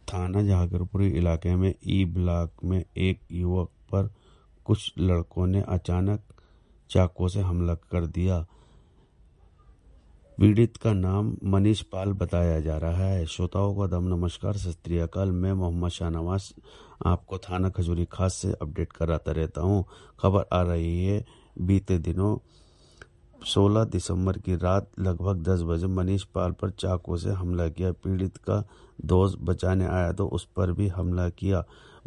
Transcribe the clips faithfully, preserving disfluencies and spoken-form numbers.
थाना जहांगीरपुर इलाके में ई ब्लॉक में एक युवक पर कुछ लड़कों ने अचानक चाकू से हमला कर दिया। पीड़ित का नाम मनीष पाल बताया जा रहा है। श्रोताओं को दम नमस्कार, सत श्री अकाल। मैं मोहम्मद शाहनवाज आपको थाना खजूरी खास से अपडेट कराता रहता हूं। खबर आ रही है, बीते दिनों सोलह दिसंबर की रात लगभग दस बजे मनीष पाल पर चाकू से हमला किया। पीड़ित का दोस्त बचाने आया तो उस पर भी हमला किया।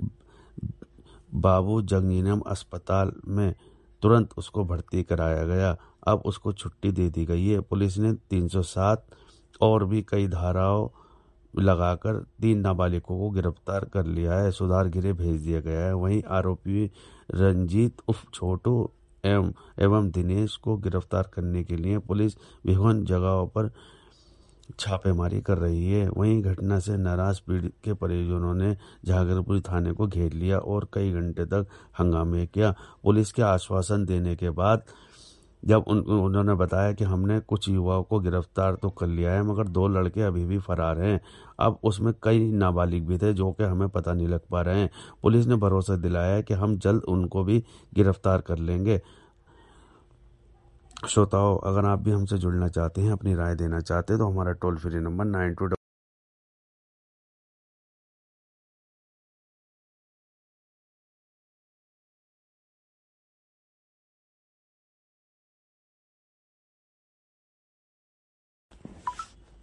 बाबू जगजीवन अस्पताल में तुरंत उसको भर्ती कराया गया। अब उसको छुट्टी दे दी गई है। पुलिस ने तीन सौ सात और भी कई धाराओं लगाकर तीन नाबालिगों को गिरफ्तार कर लिया है, सुधार गृह भेज दिया गया है। वहीं आरोपी रंजीत उर्फ छोटू एवं एवं दिनेश को गिरफ्तार करने के लिए पुलिस विभिन्न जगहों पर छापेमारी कर रही है। वहीं घटना से नाराज पीड़ित के परिजनों ने जहांगीरपुर थाने को घेर लिया और कई घंटे तक हंगामे किया। पुलिस के आश्वासन देने के बाद जब उन, उन्होंने बताया कि हमने कुछ युवाओं को गिरफ्तार तो कर लिया है, मगर दो लड़के अभी भी फरार हैं। अब उसमें कई नाबालिग भी थे जो कि हमें पता नहीं लग पा रहे हैं। पुलिस ने भरोसा दिलाया है कि हम जल्द उनको भी गिरफ्तार कर लेंगे। श्रोताओं, अगर आप भी हमसे जुड़ना चाहते हैं, अपनी राय देना चाहते हैं तो हमारा toll free number nine to